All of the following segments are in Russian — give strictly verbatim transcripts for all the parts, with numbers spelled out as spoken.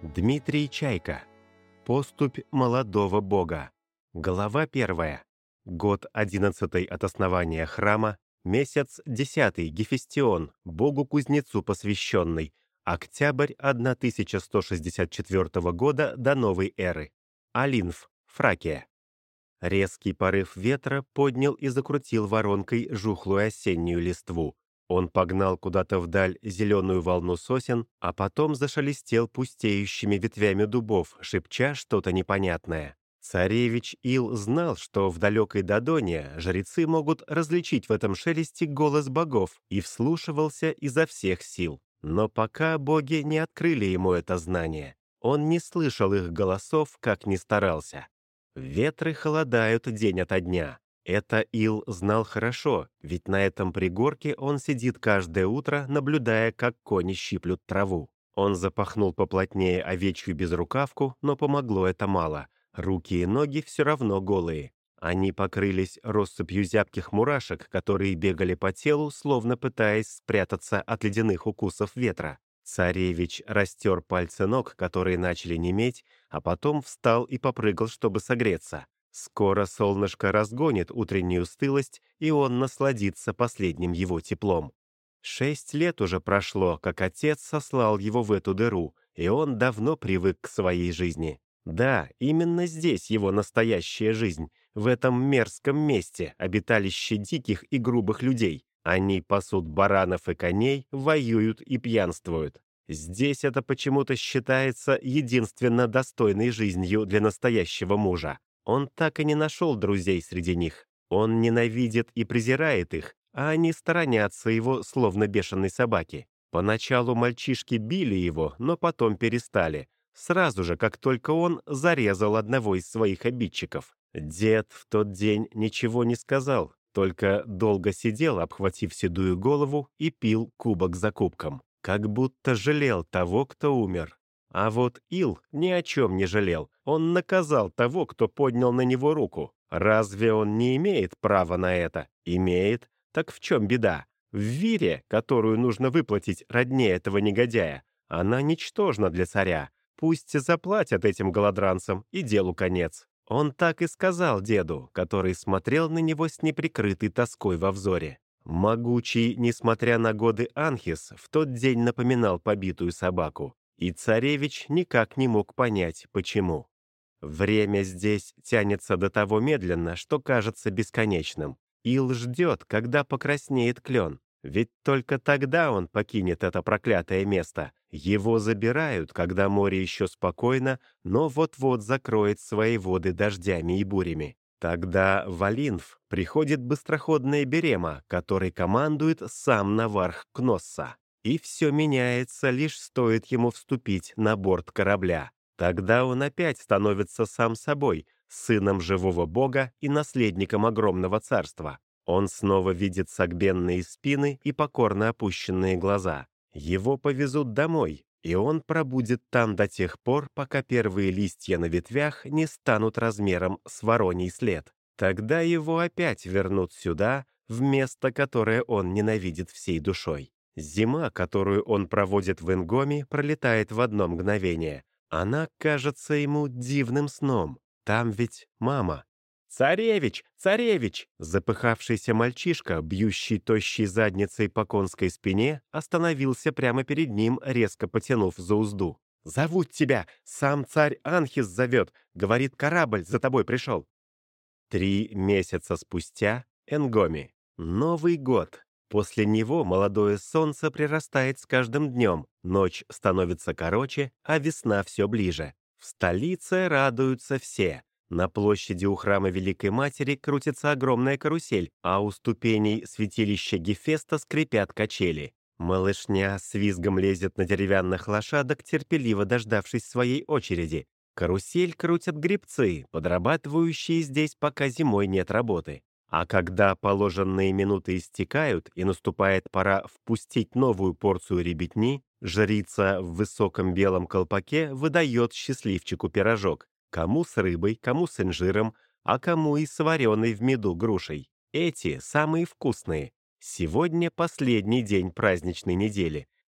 Дмитрий Чайка. Поступь молодого бога. Глава первая. Год одиннадцатый от основания храма, месяц десятый Гефестион, богу-кузнецу посвященный, октябрь тысяча сто шестьдесят четвёртого года до новой эры. Олинф, Фракия. Резкий порыв ветра поднял и закрутил воронкой жухлую осеннюю листву. Он погнал куда-то вдаль зеленую волну сосен, а потом зашелестел пустеющими ветвями дубов, шепча что-то непонятное. Царевич Ил знал, что в далекой Додоне жрецы могут различить в этом шелесте голос богов, и вслушивался изо всех сил. Но пока боги не открыли ему это знание, он не слышал их голосов, как ни старался. Ветры холодают день ото дня. Это Ил знал хорошо, ведь на этом пригорке он сидит каждое утро, наблюдая, как кони щиплют траву. Он запахнул поплотнее овечью безрукавку, но помогло это мало. Руки и ноги все равно голые. Они покрылись россыпью зябких мурашек, которые бегали по телу, словно пытаясь спрятаться от ледяных укусов ветра. Царевич растер пальцы ног, которые начали неметь, а потом встал и попрыгал, чтобы согреться. Скоро солнышко разгонит утреннюю стылость, и он насладится последним его теплом. Шесть лет уже прошло, как отец сослал его в эту дыру, и он давно привык к своей жизни. Да, именно здесь его настоящая жизнь, в этом мерзком месте, обиталище диких и грубых людей. Они пасут баранов и коней, воюют и пьянствуют. Здесь это почему-то считается единственно достойной жизнью для настоящего мужа. Он так и не нашел друзей среди них. Он ненавидит и презирает их, а они сторонятся его, словно бешеные собаки. Поначалу мальчишки били его, но потом перестали. Сразу же, как только он зарезал одного из своих обидчиков. Дед в тот день ничего не сказал, только долго сидел, обхватив седую голову, и пил кубок за кубком, как будто жалел того, кто умер. А вот Ил ни о чем не жалел. Он наказал того, кто поднял на него руку. Разве он не имеет права на это? Имеет. Так в чем беда? В вире, которую нужно выплатить родне этого негодяя, она ничтожна для царя. Пусть заплатят этим голодранцам, и делу конец. Он так и сказал деду, который смотрел на него с неприкрытой тоской во взоре. Могучий, несмотря на годы Анхис, в тот день напоминал побитую собаку. И царевич никак не мог понять, почему. Время здесь тянется до того медленно, что кажется бесконечным. Ил ждет, когда покраснеет клен. Ведь только тогда он покинет это проклятое место. Его забирают, когда море еще спокойно, но вот-вот закроет свои воды дождями и бурями. Тогда в Олинф приходит быстроходная Берема, который командует сам Наварх Кносса. И все меняется, лишь стоит ему вступить на борт корабля. Тогда он опять становится сам собой, сыном живого бога и наследником огромного царства. Он снова видит согбенные спины и покорно опущенные глаза. Его повезут домой, и он пробудет там до тех пор, пока первые листья на ветвях не станут размером с вороний след. Тогда его опять вернут сюда, в место, которое он ненавидит всей душой. Зима, которую он проводит в Ингоме, пролетает в одно мгновение. Она кажется ему дивным сном. Там ведь мама. «Царевич! Царевич!» Запыхавшийся мальчишка, бьющий тощей задницей по конской спине, остановился прямо перед ним, резко потянув за узду. «Зовут тебя! Сам царь Анхис зовет! Говорит, корабль за тобой пришел!» Три месяца спустя Энгоми. Новый год. После него молодое солнце прирастает с каждым днем, ночь становится короче, а весна все ближе. В столице радуются все. На площади у храма Великой Матери крутится огромная карусель, а у ступеней святилища Гефеста скрипят качели. Малышня с визгом лезет на деревянных лошадок, терпеливо дождавшись своей очереди. Карусель крутят гребцы, подрабатывающие здесь, пока зимой нет работы. А когда положенные минуты истекают и наступает пора впустить новую порцию ребятни, жрица в высоком белом колпаке выдает счастливчику пирожок. Кому с рыбой, кому с инжиром, а кому и с вареной в меду грушей. Эти самые вкусные. Сегодня последний день праздничной недели.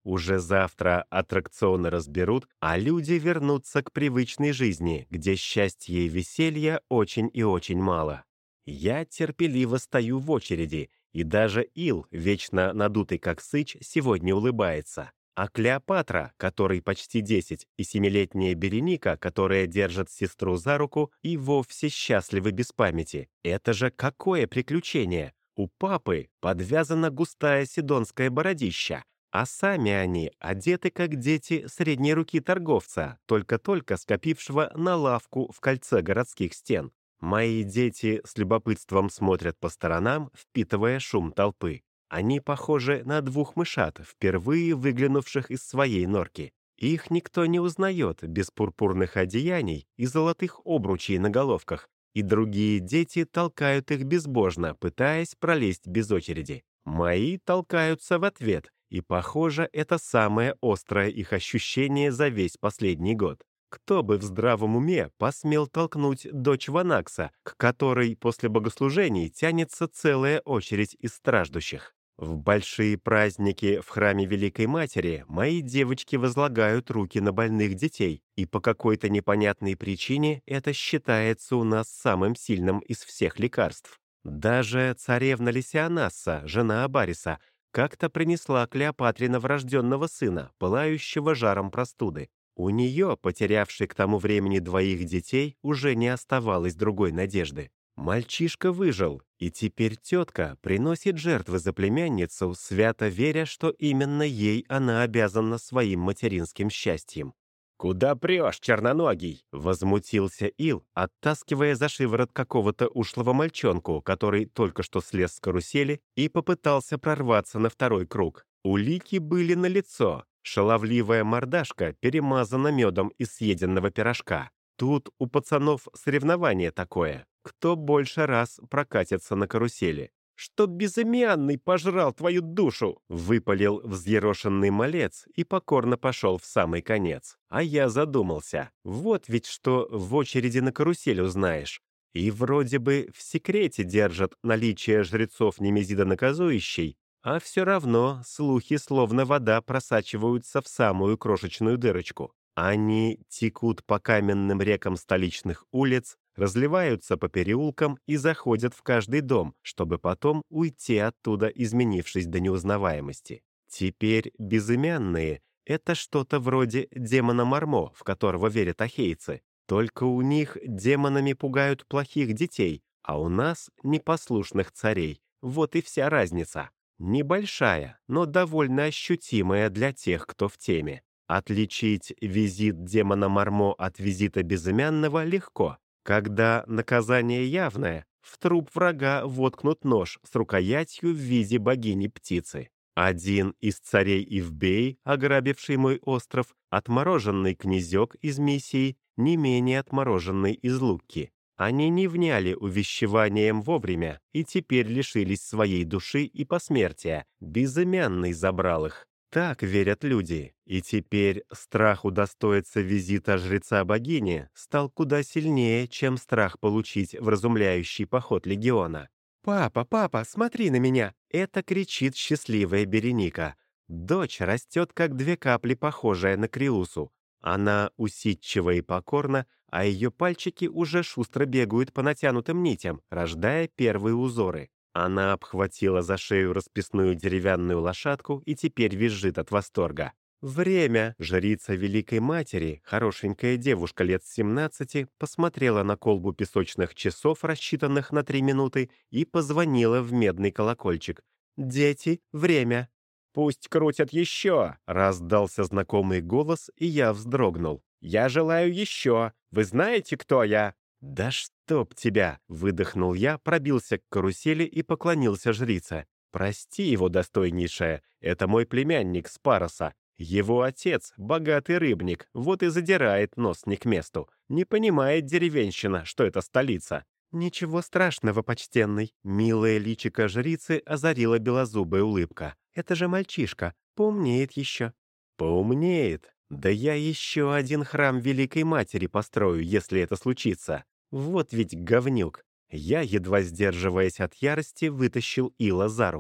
Уже завтра аттракционы разберут, а люди вернутся к привычной жизни, где счастья и веселья очень и очень мало. Я терпеливо стою в очереди, и даже Ил, вечно надутый как сыч, сегодня улыбается. А Клеопатра, которой почти десять, и семилетняя Береника, которая держит сестру за руку, и вовсе счастливы без памяти. Это же какое приключение! У папы подвязана густая сидонская бородища, а сами они одеты как дети средней руки торговца, только-только скопившего на лавку в кольце городских стен. Мои дети с любопытством смотрят по сторонам, впитывая шум толпы. Они похожи на двух мышат, впервые выглянувших из своей норки. Их никто не узнает без пурпурных одеяний и золотых обручей на головках, и другие дети толкают их безбожно, пытаясь пролезть без очереди. Мои толкаются в ответ, и, похоже, это самое острое их ощущение за весь последний год. Кто бы в здравом уме посмел толкнуть дочь Ванакса, к которой после богослужений тянется целая очередь из страждущих? В большие праздники в храме Великой Матери мои девочки возлагают руки на больных детей, и по какой-то непонятной причине это считается у нас самым сильным из всех лекарств. Даже царевна Лисианасса, жена Абариса, как-то принесла Клеопатре новорожденного сына, пылающего жаром простуды. У нее, потерявшей к тому времени двоих детей, уже не оставалось другой надежды. Мальчишка выжил, и теперь тетка приносит жертвы за племянницу, свято веря, что именно ей она обязана своим материнским счастьем. «Куда прешь, черноногий?» — возмутился Ил, оттаскивая за шиворот какого-то ушлого мальчонку, который только что слез с карусели и попытался прорваться на второй круг. Улики были налицо. Шаловливая мордашка перемазана медом из съеденного пирожка. Тут у пацанов соревнование такое. Кто больше раз прокатится на карусели? «Чтоб безымянный пожрал твою душу!» — выпалил взъерошенный малец и покорно пошел в самый конец. А я задумался. Вот ведь что в очереди на карусель узнаешь. И вроде бы в секрете держат наличие жрецов Немезида наказующей, а все равно слухи словно вода просачиваются в самую крошечную дырочку. Они текут по каменным рекам столичных улиц, разливаются по переулкам и заходят в каждый дом, чтобы потом уйти оттуда, изменившись до неузнаваемости. Теперь безымянные — это что-то вроде демона Мармо, в которого верят ахейцы. Только у них демонами пугают плохих детей, а у нас — непослушных царей. Вот и вся разница. Небольшая, но довольно ощутимая для тех, кто в теме. Отличить визит демона Мармо от визита безымянного легко. Когда наказание явное, в труп врага воткнут нож с рукоятью в виде богини-птицы. Один из царей Ивбей, ограбивший мой остров, отмороженный князек из Миссии, не менее отмороженный из Лукки. Они не вняли увещеванием вовремя и теперь лишились своей души и посмертия. Безымянный забрал их. Так верят люди, и теперь страх удостоиться визита жреца-богини стал куда сильнее, чем страх получить вразумляющий поход легиона. «Папа, папа, смотри на меня!» — это кричит счастливая Береника. Дочь растет, как две капли, похожая на Криусу. Она усидчива и покорна, а ее пальчики уже шустро бегают по натянутым нитям, рождая первые узоры. Она обхватила за шею расписную деревянную лошадку и теперь визжит от восторга. «Время!» — жрица Великой Матери, хорошенькая девушка лет семнадцати, посмотрела на колбу песочных часов, рассчитанных на три минуты, и позвонила в медный колокольчик. «Дети, время!» «Пусть крутят еще!» — раздался знакомый голос, и я вздрогнул. «Я желаю еще! Вы знаете, кто я?» «Да чтоб тебя!» — выдохнул я, пробился к карусели и поклонился жрице. «Прости его, достойнейшая, это мой племянник Спароса. Его отец — богатый рыбник, вот и задирает нос не к месту. Не понимает деревенщина, что это столица». «Ничего страшного, почтенный!» Милое личико жрицы озарила белозубая улыбка. «Это же мальчишка, поумнеет еще». «Поумнеет? Да я еще один храм Великой Матери построю, если это случится. Вот ведь говнюк!» Я, едва сдерживаясь от ярости, вытащил Ила за руку.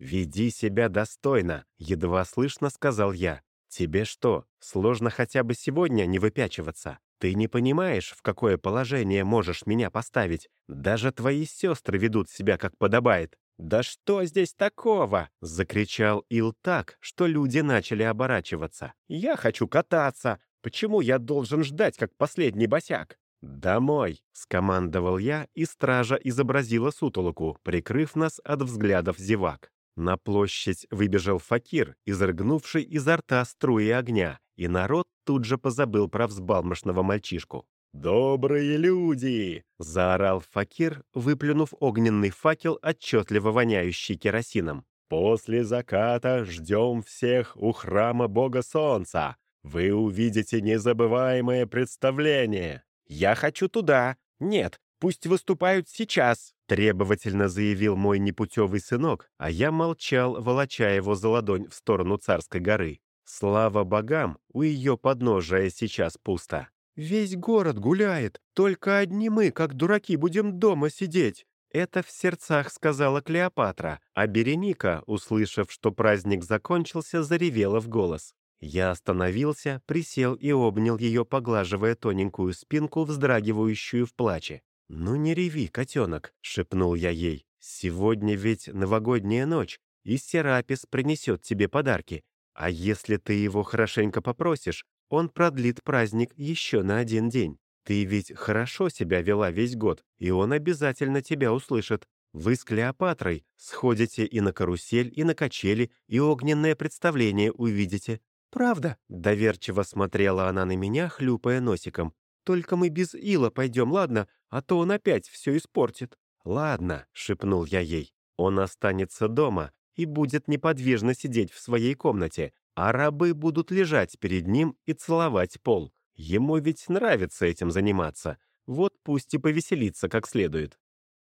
«Веди себя достойно», — едва слышно сказал я. «Тебе что, сложно хотя бы сегодня не выпячиваться? Ты не понимаешь, в какое положение можешь меня поставить? Даже твои сестры ведут себя как подобает». «Да что здесь такого?» — закричал Ил так, что люди начали оборачиваться. «Я хочу кататься. Почему я должен ждать, как последний босяк?» «Домой!» — скомандовал я, и стража изобразила сутолоку, прикрыв нас от взглядов зевак. На площадь выбежал факир, изрыгнувший изо рта струи огня, и народ тут же позабыл про взбалмошного мальчишку. «Добрые люди!» — заорал факир, выплюнув огненный факел, отчетливо воняющий керосином. «После заката ждем всех у храма бога солнца. Вы увидите незабываемое представление». «Я хочу туда! Нет, пусть выступают сейчас!» — требовательно заявил мой непутевый сынок, а я молчал, волоча его за ладонь в сторону Царской горы. Слава богам, у ее подножия сейчас пусто. «Весь город гуляет, только одни мы, как дураки, будем дома сидеть!» Это в сердцах сказала Клеопатра, а Береника, услышав, что праздник закончился, заревела в голос. Я остановился, присел и обнял ее, поглаживая тоненькую спинку, вздрагивающую в плаче. «Ну не реви, котенок», — шепнул я ей. «Сегодня ведь новогодняя ночь, и Серапис принесет тебе подарки. А если ты его хорошенько попросишь, он продлит праздник еще на один день. Ты ведь хорошо себя вела весь год, и он обязательно тебя услышит. Вы с Клеопатрой сходите и на карусель, и на качели, и огненное представление увидите». «Правда?» — доверчиво смотрела она на меня, хлюпая носиком. «Только мы без Ила пойдем, ладно? А то он опять все испортит». «Ладно», — шепнул я ей. «Он останется дома и будет неподвижно сидеть в своей комнате, а рабы будут лежать перед ним и целовать пол. Ему ведь нравится этим заниматься. Вот пусть и повеселится как следует».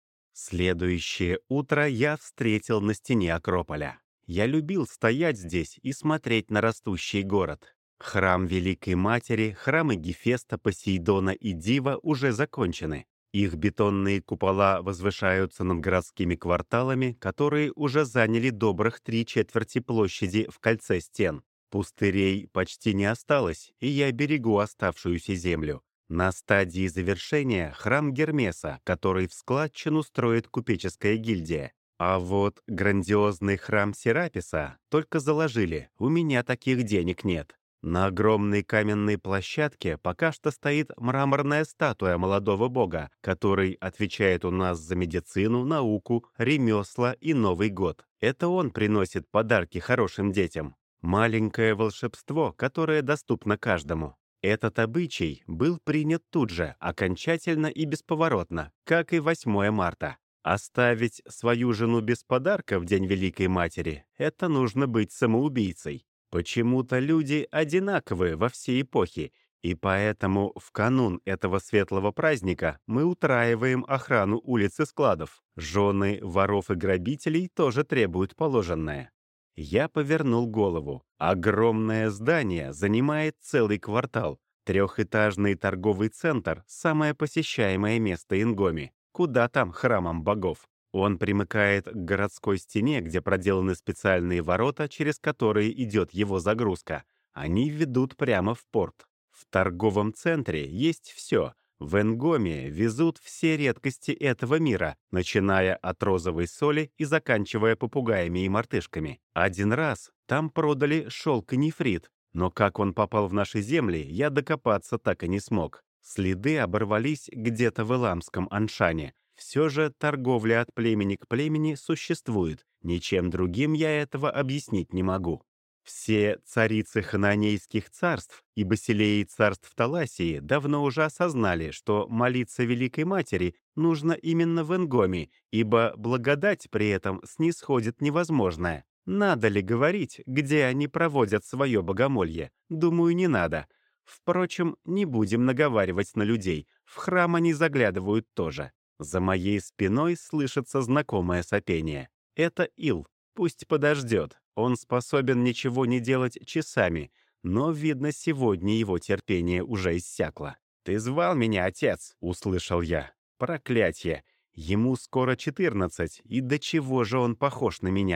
Следующее утро я встретил на стене Акрополя. Я любил стоять здесь и смотреть на растущий город. Храм Великой Матери, храмы Гефеста, Посейдона и Дива уже закончены. Их бетонные купола возвышаются над городскими кварталами, которые уже заняли добрых три четверти площади в кольце стен. Пустырей почти не осталось, и я берегу оставшуюся землю. На стадии завершения храм Гермеса, который в складчину строит купеческая гильдия. А вот грандиозный храм Сераписа только заложили, у меня таких денег нет. На огромной каменной площадке пока что стоит мраморная статуя молодого бога, который отвечает у нас за медицину, науку, ремесла и Новый год. Это он приносит подарки хорошим детям. Маленькое волшебство, которое доступно каждому. Этот обычай был принят тут же, окончательно и бесповоротно, как и восьмое марта. Оставить свою жену без подарка в День Великой Матери — это нужно быть самоубийцей. Почему-то люди одинаковые во все эпохи, и поэтому в канун этого светлого праздника мы утраиваем охрану улиц и складов. Жены воров и грабителей тоже требуют положенное. Я повернул голову. Огромное здание занимает целый квартал. Трехэтажный торговый центр — самое посещаемое место Ингоми. Куда там храмам богов? Он примыкает к городской стене, где проделаны специальные ворота, через которые идет его загрузка. Они ведут прямо в порт. В торговом центре есть все. В Энгоме везут все редкости этого мира, начиная от розовой соли и заканчивая попугаями и мартышками. Один раз там продали шелк и нефрит, но как он попал в наши земли, я докопаться так и не смог. Следы оборвались где-то в Иламском Аншане. Все же торговля от племени к племени существует. Ничем другим я этого объяснить не могу. Все царицы хананейских царств и басилеи царств Таласии давно уже осознали, что молиться Великой Матери нужно именно в Энгоме, ибо благодать при этом снисходит невозможное. Надо ли говорить, где они проводят свое богомолье? Думаю, не надо. Впрочем, не будем наговаривать на людей, в храм они заглядывают тоже. За моей спиной слышится знакомое сопение. Это Ил. Пусть подождет. Он способен ничего не делать часами, но, видно, сегодня его терпение уже иссякло. «Ты звал меня, отец?» — услышал я. «Проклятье! Ему скоро четырнадцать, и до чего же он похож на меня?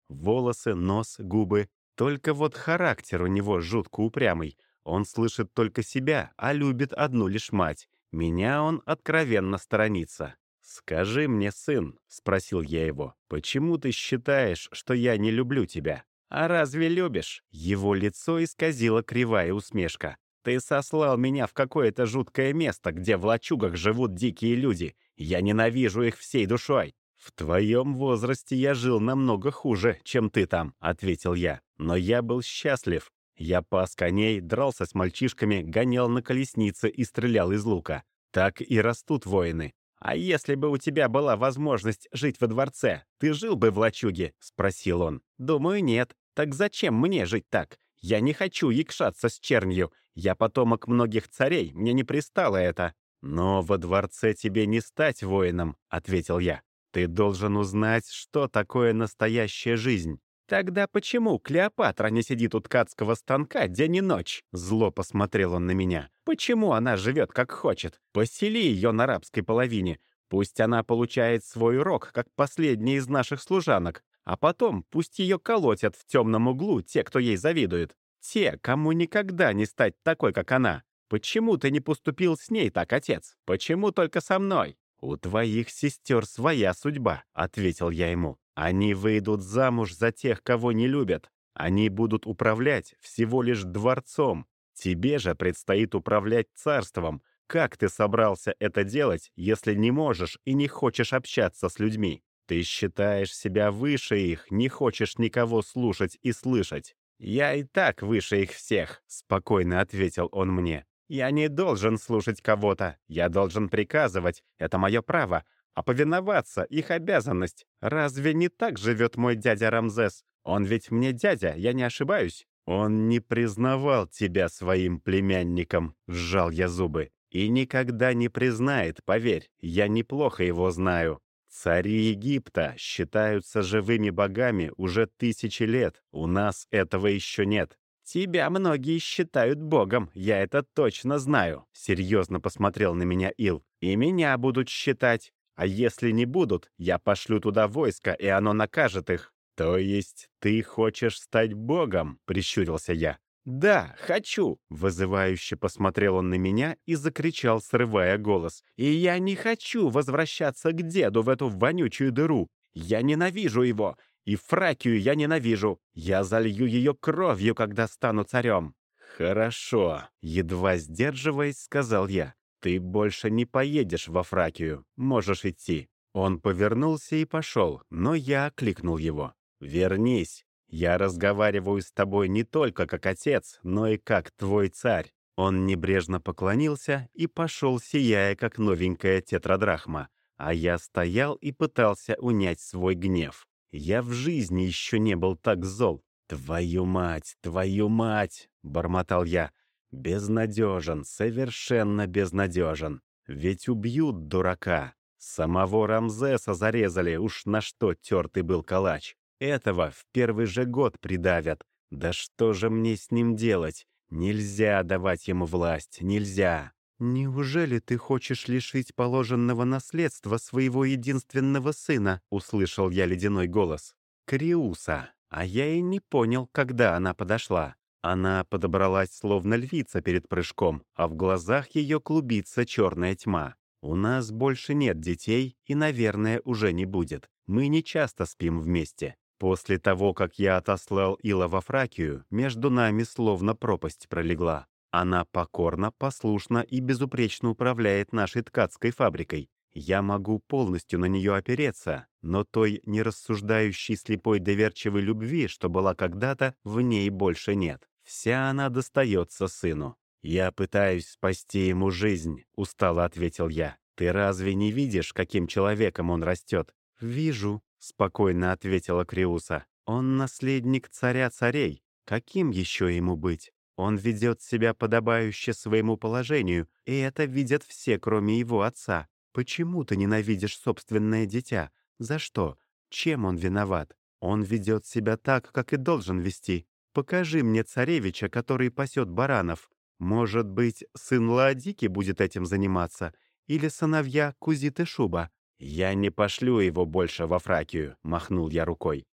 Волосы, нос, губы. Только вот характер у него жутко упрямый. Он слышит только себя, а любит одну лишь мать. Меня он откровенно сторонится. «Скажи мне, сын», — спросил я его, — «почему ты считаешь, что я не люблю тебя?» «А разве любишь?» Его лицо исказило кривая усмешка. «Ты сослал меня в какое-то жуткое место, где в лачугах живут дикие люди. Я ненавижу их всей душой». «В твоем возрасте я жил намного хуже, чем ты там», — ответил я. «Но я был счастлив. Я пас коней, дрался с мальчишками, гонял на колеснице и стрелял из лука. Так и растут воины. «А если бы у тебя была возможность жить во дворце, ты жил бы в лачуге?» — спросил он. «Думаю, нет. Так зачем мне жить так? Я не хочу якшаться с чернью. Я потомок многих царей, мне не пристало это». «Но во дворце тебе не стать воином», — ответил я. «Ты должен узнать, что такое настоящая жизнь». «Тогда почему Клеопатра не сидит у ткацкого станка день и ночь?» Зло посмотрел он на меня. «Почему она живет как хочет? Посели ее на рабской половине. Пусть она получает свой урок, как последняя из наших служанок. А потом пусть ее колотят в темном углу те, кто ей завидует. Те, кому никогда не стать такой, как она. Почему ты не поступил с ней так, отец? Почему только со мной?» «У твоих сестер своя судьба», — ответил я ему. «Они выйдут замуж за тех, кого не любят. Они будут управлять всего лишь дворцом. Тебе же предстоит управлять царством. Как ты собрался это делать, если не можешь и не хочешь общаться с людьми? Ты считаешь себя выше их, не хочешь никого слушать и слышать». «Я и так выше их всех», — спокойно ответил он мне. «Я не должен слушать кого-то. Я должен приказывать. Это мое право. А повиноваться — их обязанность. Разве не так живет мой дядя Рамзес? Он ведь мне дядя, я не ошибаюсь». «Он не признавал тебя своим племянником», — сжал я зубы. «И никогда не признает, поверь, я неплохо его знаю. Цари Египта считаются живыми богами уже тысячи лет. У нас этого еще нет». «Тебя многие считают богом, я это точно знаю», — серьезно посмотрел на меня Ил. «И меня будут считать. А если не будут, я пошлю туда войско, и оно накажет их». «То есть ты хочешь стать богом?» — прищурился я. «Да, хочу!» — вызывающе посмотрел он на меня и закричал, срывая голос. «И я не хочу возвращаться к деду в эту вонючую дыру. Я ненавижу его. И Фракию я ненавижу. Я залью ее кровью, когда стану царем». «Хорошо», — едва сдерживаясь, сказал я. «Ты больше не поедешь во Фракию. Можешь идти». Он повернулся и пошел, но я окликнул его. «Вернись. Я разговариваю с тобой не только как отец, но и как твой царь». Он небрежно поклонился и пошел, сияя, как новенькая тетрадрахма. А я стоял и пытался унять свой гнев. Я в жизни еще не был так зол. «Твою мать, твою мать!» — бормотал я. «Безнадежен, совершенно безнадежен. Ведь убьют дурака. Самого Рамзеса зарезали, уж на что тертый был калач. Этого в первый же год придавят. Да что же мне с ним делать? Нельзя давать ему власть, нельзя». «Неужели ты хочешь лишить положенного наследства своего единственного сына?» — услышал я ледяной голос. «Криуса». А я и не понял, когда она подошла. Она подобралась, словно львица перед прыжком, а в глазах ее клубится черная тьма. «У нас больше нет детей и, наверное, уже не будет. Мы не часто спим вместе. После того, как я отослал Ила во Фракию, между нами словно пропасть пролегла. Она покорно, послушно и безупречно управляет нашей ткацкой фабрикой. Я могу полностью на нее опереться, но той нерассуждающей слепой доверчивой любви, что была когда-то, в ней больше нет. Вся она достается сыну. «Я пытаюсь спасти ему жизнь», — устало ответил я. «Ты разве не видишь, каким человеком он растет?» «Вижу», — спокойно ответила Криуса. «Он наследник царя царей. Каким еще ему быть? Он ведет себя подобающе своему положению, и это видят все, кроме его отца. Почему ты ненавидишь собственное дитя? За что? Чем он виноват? Он ведет себя так, как и должен вести. Покажи мне царевича, который пасет баранов. Может быть, сын Лаодики будет этим заниматься? Или сыновья Кузиты Шуба?» «Я не пошлю его больше во Фракию», — махнул я рукой.